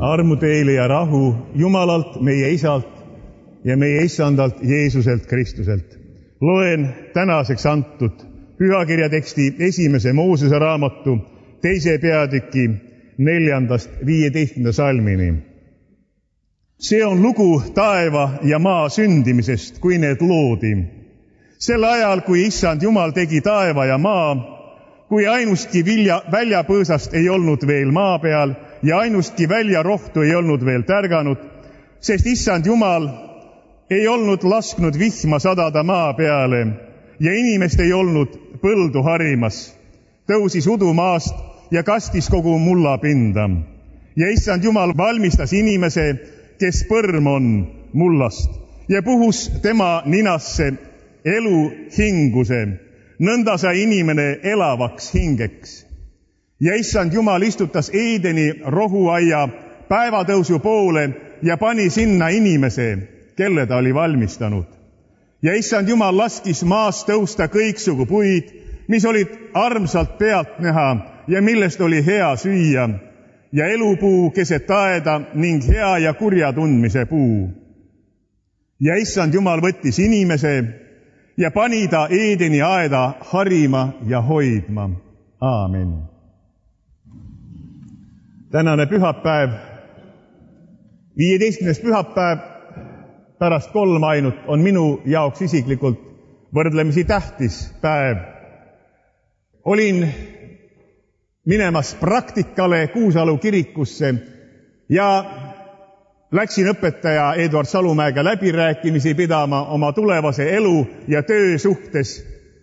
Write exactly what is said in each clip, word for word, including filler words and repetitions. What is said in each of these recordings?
armu teile ja rahu Jumalalt, meie Isalt ja meie Issandalt Jeesuselt Kristuselt. Loen tänaseks antud pühakirja teksti esimese Moosese raamatu teise peatüki neljandast viieteistkümnenda salmini. See on lugu taeva ja maa sündimisest, kui need loodi. Sel ajal, kui Issand Jumal tegi taeva ja maa, kui ainustki vilja, väljapõõsast ei olnud veel maa peal ja ainustki väljarohtu ei olnud veel tärganud, sest Issand Jumal ei olnud lasknud vihma sadada maa peale ja inimest ei olnud põldu harimas. Tõusis udu maast ja kastis kogu mullapinda. Ja Issand Jumal valmistas inimese, kes põrm on mullast, ja puhus tema ninasse elu hinguse. Nõnda sai inimene elavaks hingeks. Ja Issand Jumal istutas Eedeni rohuaia päevatõusu poole ja pani sinna inimese, kelle ta oli valmistanud. Ja Issand Jumal laskis maast tõusta kõiksugu puid, mis olid armsalt pealt näha ja millest oli hea süüa, ja elupuu keset aeda ning hea ja kurja tundmise puu. Ja Issand Jumal võttis inimese ja pani ta Eedeni aeda harima ja hoidma. Aamen. Tänane pühapäev, viieteistkümnes pühapäev, pärast kolm ainult, on minu jaoks isiklikult võrdlemisi tähtis päev. Olin minemas praktikale Kuusalu kirikusse ja läksin õpetaja Eduard Salumäega läbirääkimisi pidama oma tulevase elu ja töö suhtes.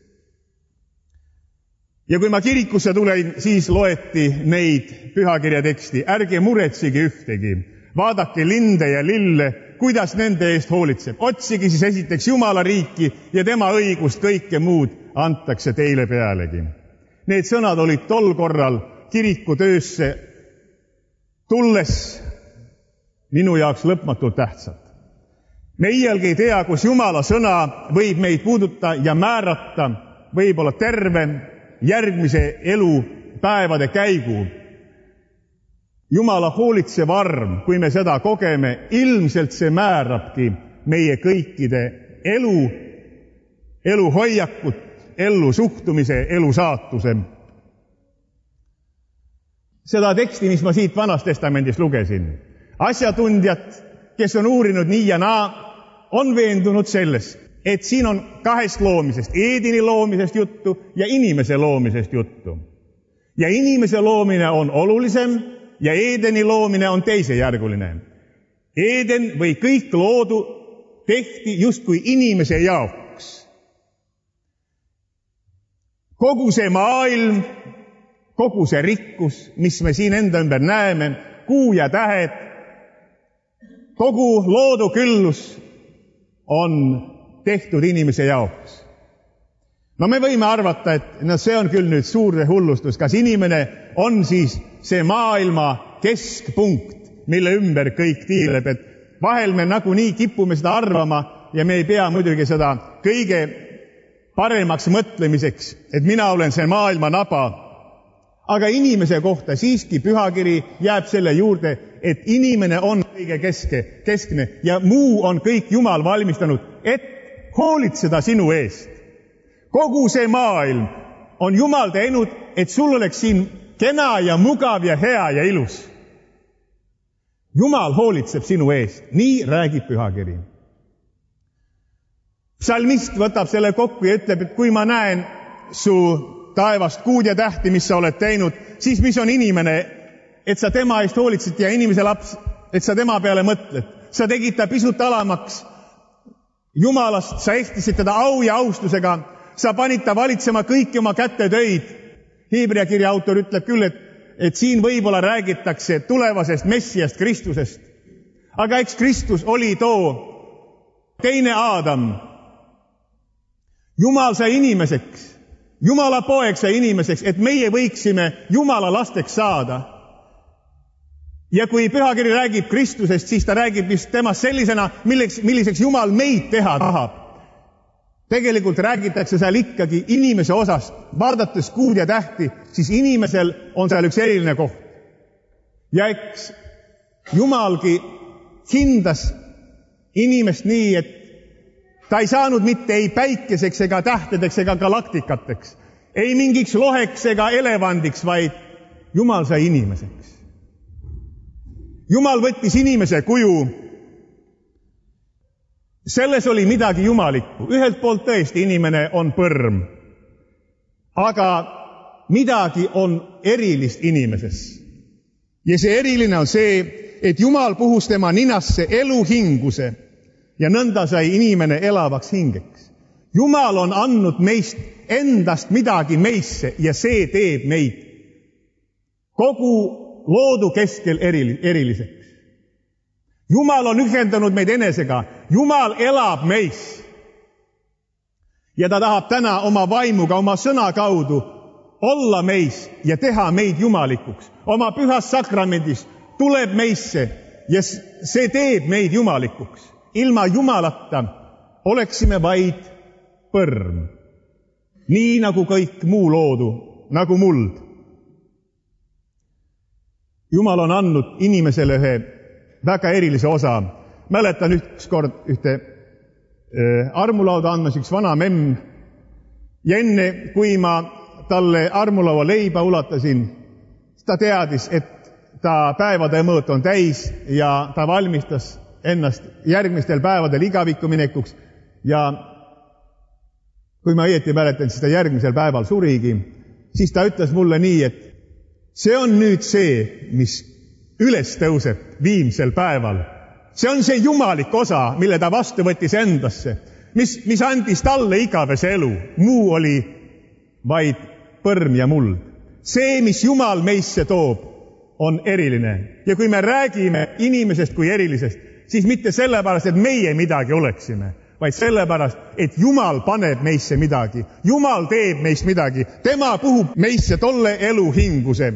Ja kui ma kirikusse tulin, siis loeti neid pühakirja teksti. Ärge muretsige ühtegi. Vaadake linde ja lille, kuidas nende eest hoolitseb. Otsige siis esiteks Jumala riiki ja tema õigust, kõike muud antakse teile pealegi. Need sõnad olid tol korral kirikutöösse tulles minu jaoks lõpmatult tähtsad. Me iialgi ei tea, kus Jumala sõna võib meid puuduta ja määrata võib-olla terve järgmise elu päevade käigu. Jumala hoolitsev arm, kui me seda kogeme, ilmselt see määrabki meie kõikide elu, elu hoiakut, elu suhtumise, elu saatuse. Seda teksti, mis ma siit Vanast Testamendist lugesin, asjatundjad, kes on uurinud nii ja naa, on veendunud selles, et siin on kahest loomisest, Eedeni loomisest juttu ja inimese loomisest juttu. Ja inimese loomine on olulisem ja Eedeni loomine on teisejärguline. Eeden või kõik loodu tehti justkui inimese jaoks. Kogu see maailm, kogu see rikkus, mis me siin enda ümber näeme, kuu ja tähed, kogu loodu küllus on tehtud inimese jaoks. No me võime arvata, et no see on küll nüüd suur hullustus. Kas inimene on siis see maailma keskpunkt, mille ümber kõik tiirleb, et vahel me nagunii kipume seda arvama ja me ei pea muidugi seda kõige paremaks mõtlemiseks, et mina olen see maailma naba. Aga inimese kohta siiski pühakiri jääb selle juurde, et inimene on kõige keske, keskne ja muu on kõik Jumal valmistanud, et hoolitseda sinu eest. Kogu see maailm on Jumal teinud, et sul oleks siin kena ja mugav ja hea ja ilus. Jumal hoolitseb sinu eest, nii räägib pühakiri. Psalmist võtab selle kokku ja ütleb, et kui ma näen su taevast kuud ja tähti, mis sa oled teinud, siis mis on inimene, et sa tema eest hoolitsid ja inimese laps, et sa tema peale mõtled. Sa tegid ta pisut alamaks Jumalast, sa ehtisid teda au ja austusega, sa panid ta valitsema kõiki oma kätte töid. Hiibria kirja autor ütleb küll, et, et siin võib-olla räägitakse tulevasest Messiast, Kristusest. Aga eks Kristus oli too teine Aadam. Jumal sai inimeseks, Jumala poeg sai inimeseks, et meie võiksime Jumala lasteks saada. Ja kui pühakiri räägib Kristusest, siis ta räägib just temast sellisena, milleks, milliseks Jumal meid teha tahab. Tegelikult räägitakse seal ikkagi inimese osast. Vaadates kuud ja tähti, siis inimesel on seal üks eriline koht. Ja eks Jumalgi hindas inimest nii, et ta ei saanud mitte ei päikeseks ega tähtedeks ega galaktikateks, ei mingiks loheks ega elevandiks, vaid Jumal sai inimeseks. Jumal võttis inimese kuju. Selles oli midagi jumalikku. Ühelt poolt tõesti inimene on põrm, aga midagi on erilist inimeses. Ja see eriline on see, et Jumal puhus tema ninasse eluhinguse ja nõnda sai inimene elavaks hingeks. Jumal on andnud meist endast midagi meisse ja see teeb meid kogu loodu keskel eriliseks. Jumal on ühendanud meid enesega. Jumal elab meis. Ja ta tahab täna oma vaimuga, oma sõna kaudu olla meis ja teha meid jumalikuks. Oma pühas sakramendis tuleb meisse ja see teeb meid jumalikuks. Ilma Jumalata oleksime vaid põrm. Nii nagu kõik muu loodu, nagu muld. Jumal on andnud inimesele ühe väga erilise osa. Mäletan ükskord ühte armulauda andmas üks vana memm. Ja enne, kui ma talle armulaua leiba ulatasin, ta teadis, et ta päevade mõõt on täis ja ta valmistas ennast järgmistel päevadel igavikku minekuks. Ja kui ma õieti mäletan, siis ta järgmisel päeval surigi. Siis ta ütles mulle nii, et see on nüüd see, mis üles tõuseb viimsel päeval. See on see jumalik osa, mille ta vastu võttis endasse, mis, mis andis talle igavese elu. Muu oli vaid põrm ja muld. See, mis Jumal meisse toob, on eriline. Ja kui me räägime inimesest kui erilisest, siis mitte sellepärast, et meie midagi oleksime, vaid sellepärast, et Jumal paneb meisse midagi. Jumal teeb meist midagi. Tema puhub meisse tolle elu hinguse.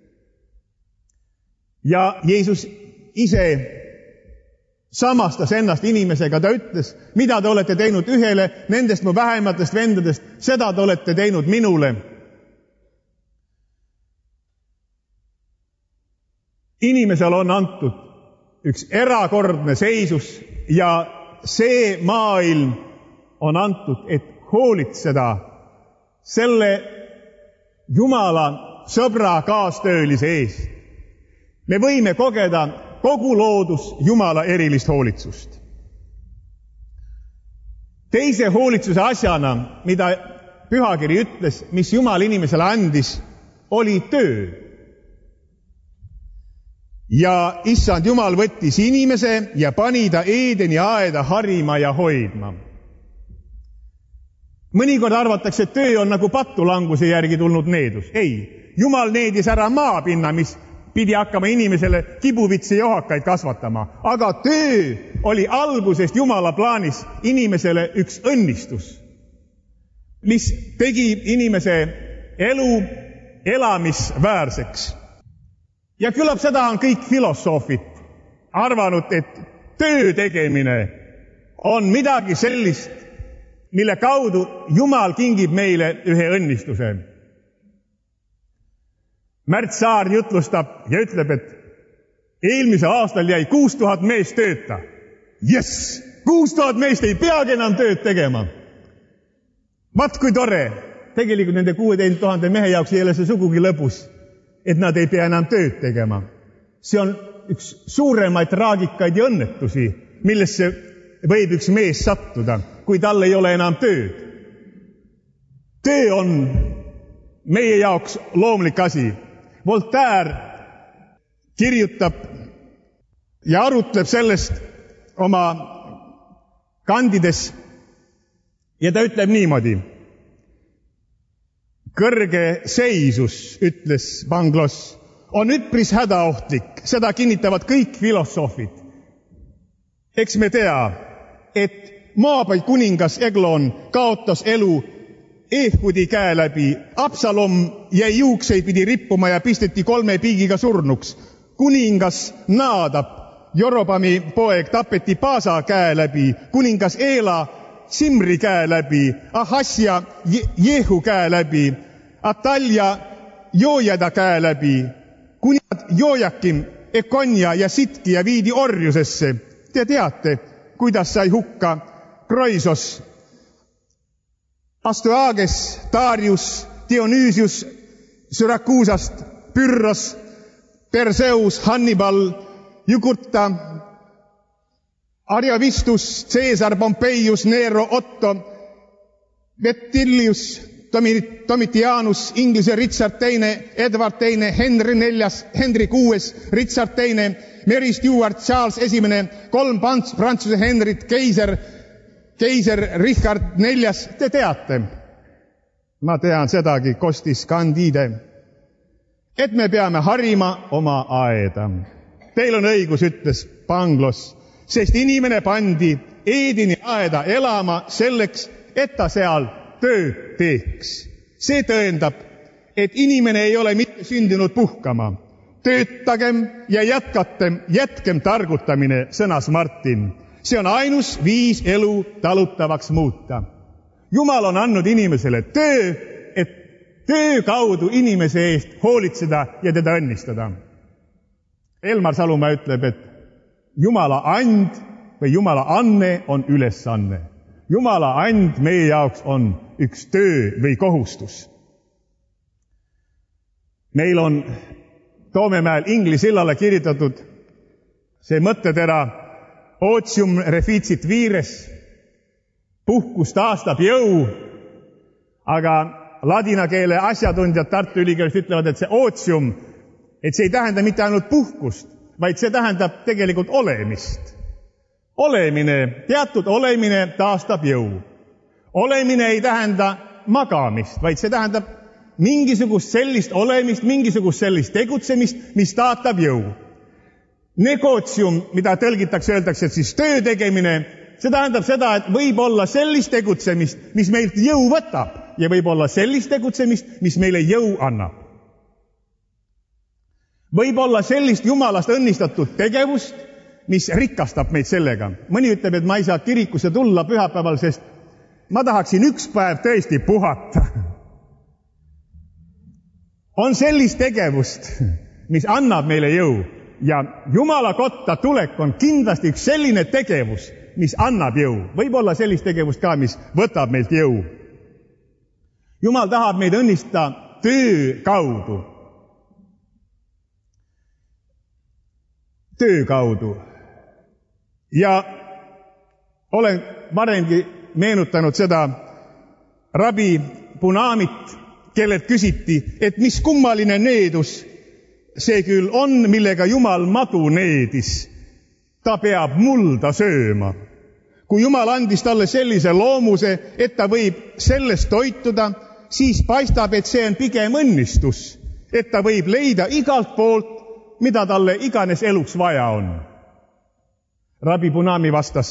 Ja Jeesus ise samastas ennast inimesega. Ta ütles, mida te olete teinud ühele nendest mu vähematest vendadest, seda te olete teinud minule. Inimesel on antud üks erakordne seisus ja see maailm on antud, et hoolitseda selle Jumala sõbra kaastöölise eest. Me võime kogeda kogu loodus Jumala erilist hoolitsust. Teise hoolitsuse asjana, mida pühakiri ütles, mis Jumal inimesele andis, oli töö. Ja issand Jumal võttis inimese ja pani ta Eedeni aeda harima ja hoidma. Mõnikord arvatakse, et töö on nagu patulanguse järgi tulnud needus. Ei, Jumal needis ära maapinna, mis pidi hakkama inimesele kibuvitsi ja ohakaid kasvatama. Aga töö oli algusest Jumala plaanis inimesele üks õnnistus, mis tegi inimese elu elamisväärseks. Ja küllap seda on kõik filosoofid arvanud, et töö tegemine on midagi sellist, mille kaudu Jumal kingib meile ühe õnnistuse. Märt Saar jutlustab ja ütleb, et eelmisel aastal jäi kuus tuhat meest tööta. Jess, kuus tuhat meest ei peagi enam tööd tegema. Vat kui tore. Tegelikult nende kuueteist tuhande mehe jaoks ei ole see sugugi lõbus, et nad ei pea enam tööd tegema. See on üks suuremaid traagikaid ja õnnetusi, millesse võib üks mees sattuda, kui tal ei ole enam tööd. Töö on meie jaoks loomlik asi. Voltaire kirjutab ja arutleb sellest oma kandides ja ta ütleb niimoodi. Kõrge seisus, ütles Pangloss, on üpris hädaohtlik, seda kinnitavad kõik filosoofid. Eks me tea, et Moabi kuningas Eglon kaotas elu Ehudi käe läbi, Absalom jäi juukseid pidi rippuma ja pisteti kolme piigiga surnuks. Kuningas Naadab, Jorobami poeg, tapeti Paasa käe läbi, kuningas Eela Simri käe läbi, Ahasja Jehu käe läbi, Atalja Joojada käe läbi, kuningas Joojakim Ekonja ja Sitkija viidi orjusesse. Te teate, kuidas sai hukka Kroisos, Astuages, Darius, Dionysius, Syrakuusast, Pyrrhos, Perseus, Hannibal, Jugurtha, Ariovistus, Caesar, Pompeius, Nero, Otto, Vetilius, Domitianus, Inglise Richard teine, Edward teine, Henry neljas, Henry kuues, Richard teine, Mary Stuart, Charles esimene, kolm Prantsuse Henrit, keiser, keiser Richard neljas. Te teate, ma tean sedagi, kostis Candide, et me peame harima oma aeda. Teil on õigus, ütles Panglos, sest inimene pandi Eedini aeda elama selleks, et ta seal tööd teeks. See tõendab, et inimene ei ole mitte sündinud puhkama. Töötagem ja jätkatem, jätkem targutamine, sõnas Martin. See on ainus viis elu talutavaks muuta. Jumal on andnud inimesele töö, et töö kaudu inimese eest hoolitseda ja teda õnnistada. Elmar Salumäe ütleb, et Jumala and või Jumala anne on ülesanne. Jumala and meie jaoks on üks töö või kohustus. Meil on Toomemäel Ingli sillale kirjutatud see mõttetera Otium reficit vires, puhkus taastab jõu, aga ladina keele asjatundjad Tartu Ülikoolis ütlevad, et see otium, et see ei tähenda mitte ainult puhkust, vaid see tähendab tegelikult olemist. Olemine, teatud olemine taastab jõu. Olemine ei tähenda magamist, vaid see tähendab mingisugust sellist olemist, mingisugust sellist tegutsemist, mis taastab jõu. Negotium, mida tõlgitakse, öeldakse, et siis töö tegemine, see tähendab seda, et võib olla sellist tegutsemist, mis meilt jõu võtab, ja võib olla sellist tegutsemist, mis meile jõu annab. Võib olla sellist Jumalast õnnistatud tegevust, mis rikastab meid sellega. Mõni ütleb, et ma ei saa kirikusse tulla pühapäeval, sest ma tahaksin üks päev tõesti puhata. On sellist tegevust, mis annab meile jõu. Ja Jumala kotta tulek on kindlasti üks selline tegevus, mis annab jõu. Võib olla sellist tegevust ka, mis võtab meilt jõu. Jumal tahab meid õnnistada töö kaudu. Töö kaudu. Ja olen varemgi meenutanud seda rabi Punamit, kellelt küsiti, et mis kummaline needus see küll on, millega Jumal madu needis. Ta peab mulda sööma. Kui Jumal andis talle sellise loomuse, et ta võib sellest toituda, siis paistab, et see on pigem õnnistus, et ta võib leida igalt poolt, mida talle iganes eluks vaja on. Rabi Punami vastas,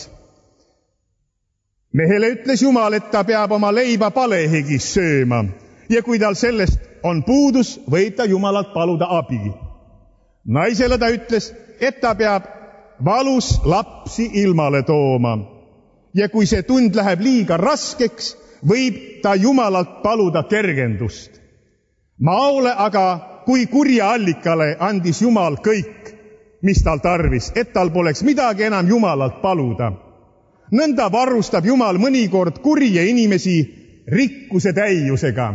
mehele ütles Jumal, et ta peab oma leiba palehigis sööma ja kui tal sellest on puudus, võib ta Jumalalt paluda abi. Naisele ta ütles, et ta peab valus lapsi ilmale tooma ja kui see tund läheb liiga raskeks, võib ta Jumalalt paluda kergendust. Maole aga kui kurja allikale andis Jumal kõik, mis tal tarvis, et tal poleks midagi enam Jumalalt paluda. Nõnda varustab Jumal mõnikord kurje inimesi rikkuse täiusega.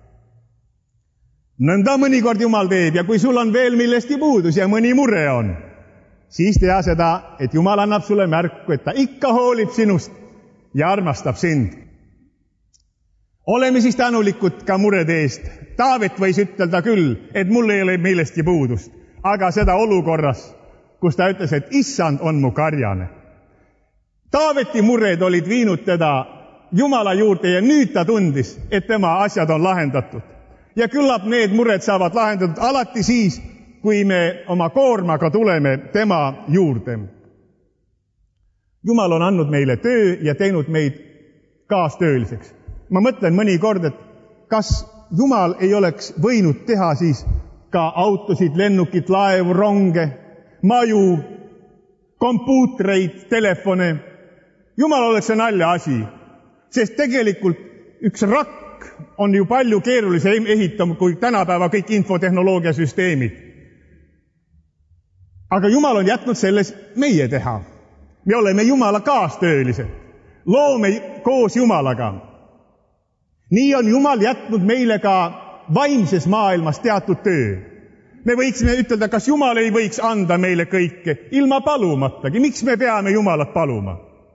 Nõnda mõnikord Jumal teeb ja kui sul on veel millesti puudus ja mõni mure on, siis tea seda, et Jumal annab sulle märku, et ta ikka hoolib sinust ja armastab sind. Oleme siis tänulikud ka murede eest. Taavet võis ütelda küll, et mul ei ole millestki puudust, aga seda olukorras, kus ta ütles, et issand on mu karjane. Taaveti mured olid viinud teda Jumala juurde ja nüüd ta tundis, et tema asjad on lahendatud. Ja küllap need mured saavad lahendatud alati siis, kui me oma koormaga tuleme tema juurde. Jumal on andnud meile töö ja teinud meid kaastööliseks. Ma mõtlen mõnikord, et kas Jumal ei oleks võinud teha siis ka autosid, lennukit, laevu, ronge, maju, kompuutreid, telefone. Jumal oleks see nalja asi, sest tegelikult üks rakk on ju palju keerulise ehitama kui tänapäeva kõik infotehnoloogia süsteemid. Aga Jumal on jätnud selles meie teha. Me oleme Jumala kaastöölised. Loome koos Jumalaga. Nii on Jumal jätnud meile ka vaimses maailmas teatud töö. Me võiksime ütelda, kas Jumal ei võiks anda meile kõike ilma palumatagi. Miks me peame Jumalat paluma?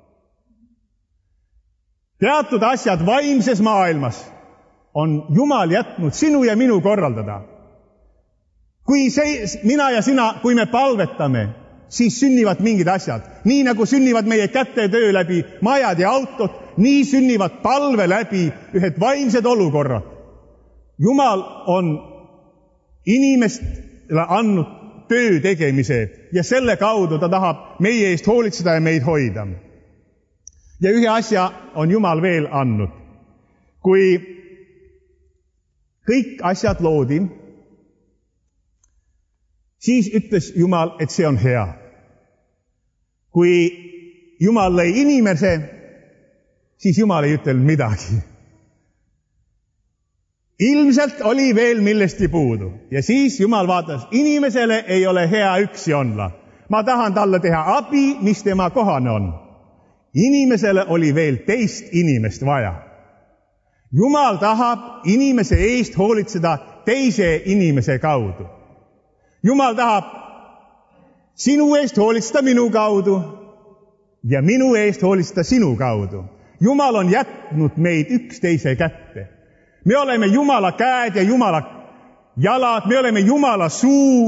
Teatud asjad vaimses maailmas on Jumal jätnud sinu ja minu korraldada. Kui see, mina ja sina, kui me palvetame, siis sünnivad mingid asjad. Nii nagu sünnivad meie kätetöö läbi majad ja autod, nii sünnivad palve läbi ühed vaimsed olukorrad. Jumal on inimestele andnud töö tegemise ja selle kaudu ta tahab meie eest hoolitseda ja meid hoida. Ja ühe asja on Jumal veel andnud. Kui kõik asjad loodi, siis ütles Jumal, et see on hea. Kui Jumal lõi inimese, siis Jumal ei ütelnud midagi. Ilmselt oli veel millesti puudu. Ja siis Jumal vaatas, inimesele ei ole hea üksi olla. Ma tahan talle teha abi, mis tema kohane on. Inimesele oli veel teist inimest vaja. Jumal tahab inimese eest hoolitseda teise inimese kaudu. Jumal tahab sinu eest hoolitseda minu kaudu ja minu eest hoolitseda sinu kaudu. Jumal on jätnud meid üksteise kätte. Me oleme Jumala käed ja Jumala jalad, me oleme Jumala suu,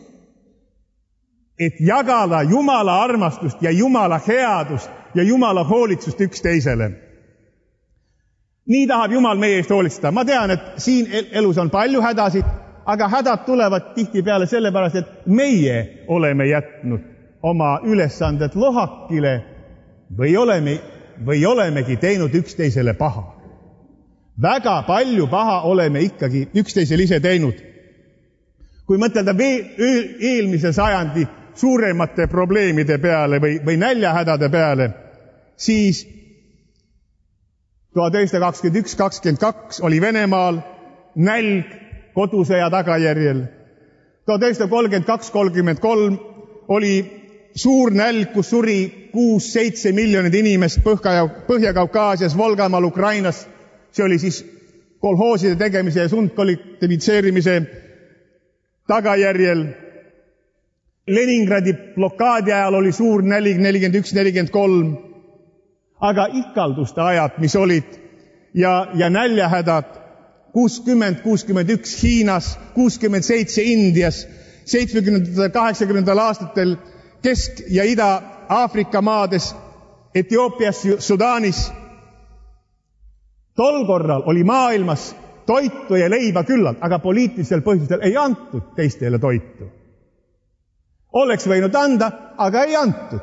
et jagada Jumala armastust ja Jumala headust ja Jumala hoolitsust üksteisele. Nii tahab Jumal meie eest hoolitseda. Ma tean, et siin elus on palju hädasid, aga hädad tulevad tihtipeale sellepärast, et meie oleme jätnud oma ülesanded lohakile või, oleme, või olemegi teinud üksteisele paha. Väga palju paha oleme ikkagi üksteisele ise teinud. Kui mõtelda eelmise sajandi suuremate probleemide peale või, või näljahädade peale, siis tuhat üheksasada kakskümmend üks kakskümmend kaks oli Venemaal nälg kodusõja tagajärjel. tuhat üheksasada kolmkümmend kaks kolmkümmend kolm oli suur nälg, kus suri kuus seitse miljonit inimest Põhja-Kaukaasias, Volgamaal, Ukrainas. See oli siis kolhooside tegemise ja sundkollektiviseerimise tagajärjel. Leningradi blokaadi ajal oli suur nälg nelikümmend üks nelikümmend kolm. Aga ikalduste ajad, mis olid, ja, ja näljahädad kuuskümmend kuuskümmend üks Hiinas, kuuskümmend seitse Indias, seitsmekümnendatel kaheksakümnendatel aastatel Kesk- ja Ida-Aafrika maades, Etioopias, Sudaanis. Tol korral oli maailmas toitu ja leiba küllalt, aga poliitilisel põhjustel ei antud teistele toitu. Oleks võinud anda, aga ei antud.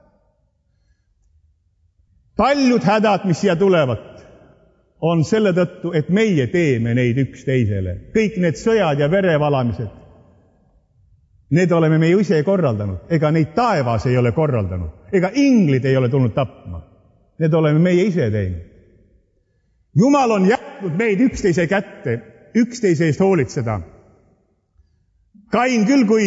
Paljud hädad, mis siia tulevad, on selle tõttu, et meie teeme neid üksteisele. Kõik need sõjad ja verevalamised, need oleme me ju ise korraldanud. Ega neid taevas ei ole korraldanud. Ega inglid ei ole tulnud tapma. Need oleme meie ise teinud. Jumal on jätnud meid üksteise kätte, üksteise eest hoolitseda. Kain küll, kui,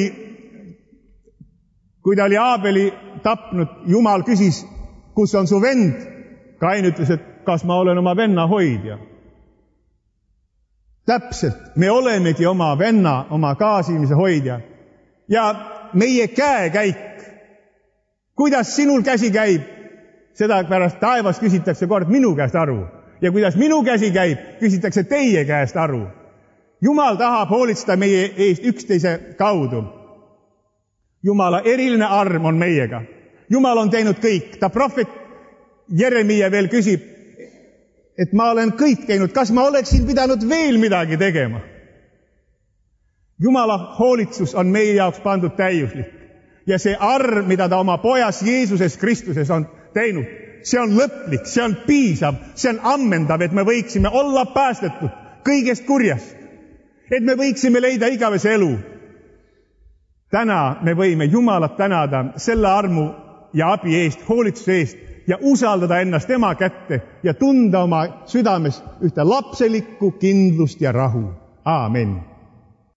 kui ta oli Aabeli tapnud, Jumal küsis, kus on su vend? Kain ütles, et kas ma olen oma venna hoidja? Täpselt, me olemegi oma venna, oma kaasimise hoidja. Ja meie käekäik, kuidas sinul käsi käib, seda pärast taevas küsitakse kord minu käest aru. Ja kuidas minu käsi käib, küsitakse teie käest aru. Jumal tahab hoolitseda meie eest üksteise kaudu. Jumala eriline arm on meiega. Jumal on teinud kõik. Ta prohvet Jeremia veel küsib, et ma olen kõik teinud. Kas ma oleksin pidanud veel midagi tegema? Jumala hoolitsus on meie jaoks pandud täiuslik. Ja see arm, mida ta oma pojas Jeesuses Kristuses on teinud, see on lõplik, see on piisav, see on ammendav, et me võiksime olla päästetud kõigest kurjast. Et me võiksime leida igavese elu. Täna me võime Jumalat tänada selle armu ja abi eest, hoolitsuse eest ja usaldada ennast tema kätte ja tunda oma südames ühte lapselikku kindlust ja rahu. Aamen.